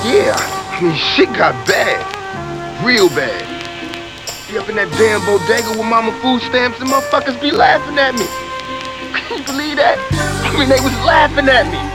Yeah, I mean, shit got bad. Real bad. Be up in that damn bodega with mama food stamps and motherfuckers be laughing at me. Can you believe that? I mean, they was laughing at me.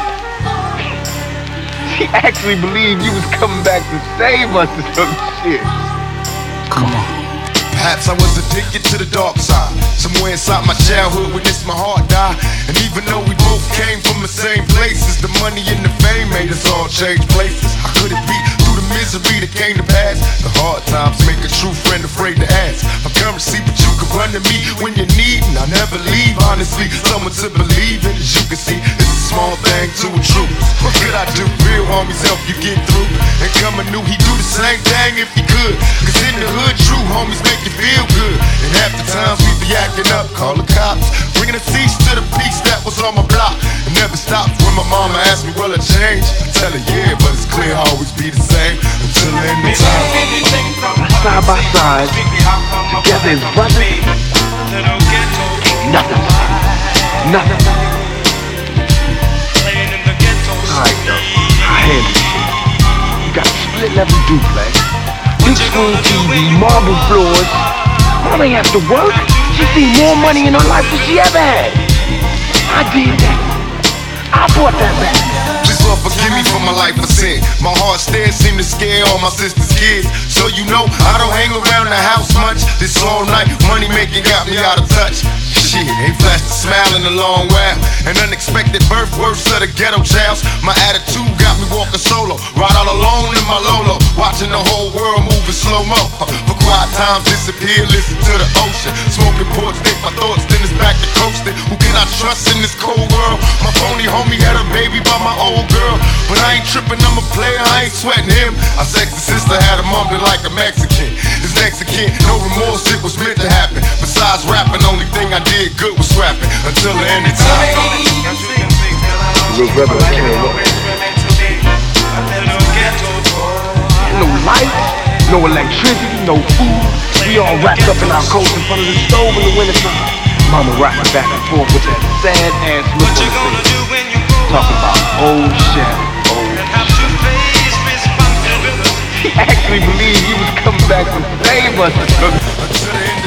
She actually believed you was coming back to save us or some shit. Come on. Perhaps I was addicted to the dark side. Somewhere inside my childhood witnessed my heart die. And even though we both came from the same places, the money and the fame made us all change places. How could it be? Through the misery that came to pass, the hard times make a true friend afraid to ask for currency, but you can run to me when you need, and I never leave. Honestly, someone to believe in. As you can see, it's a small thing to a truth. What could I do? Real homies help you get through. And coming new, he do the same thing if he could. Cause in the hood, true homies make you feel good. And half the times we be acting up, call the cops, bringing a cease to the peace that was on my block. It never stopped when my mama asked me, will I change? I tell her, yeah, but it's clear I'll always be the same until the end of time. Side by side, together as brothers, ain't nothing. Nothing. Alright, though, I handle this shit. You got a split level duplex, big screen TV, marble floors. Mama ain't have to work. She seen more money in her life than she ever had. I did that. I bought that back. Please Lord forgive me for my life of sin. My heart stares seem to scare all my sister's kids. So you know I don't hang around the house much. This all night money making got me out of touch. Shit, ain't flashed a smile in a long while. An unexpected birth, worse of the ghetto childs. My attitude got me walking solo, ride all alone in my Lolo, watching the whole world move in slow-mo. For quiet times disappear, listen to the ocean. Smoking porch, think my thoughts, then it's back to coasting. Who can I trust in this cold world? My phony homie had a baby by my old girl, but I ain't tripping, I'm a player, I ain't sweating him. Our sexy sister had a mom that like a Mexican. This Mexican, no remorse, it was meant to happen. Besides rapping, only thing I did good was scrapping until the end of time. Little brother came up. No light, no electricity, no food. We all wrapped up in our coats in front of the stove in the wintertime. Mama rocking back and forth with that sad ass look on her face. Talking about old chef, old chef. She actually believed you was coming back to save us or something.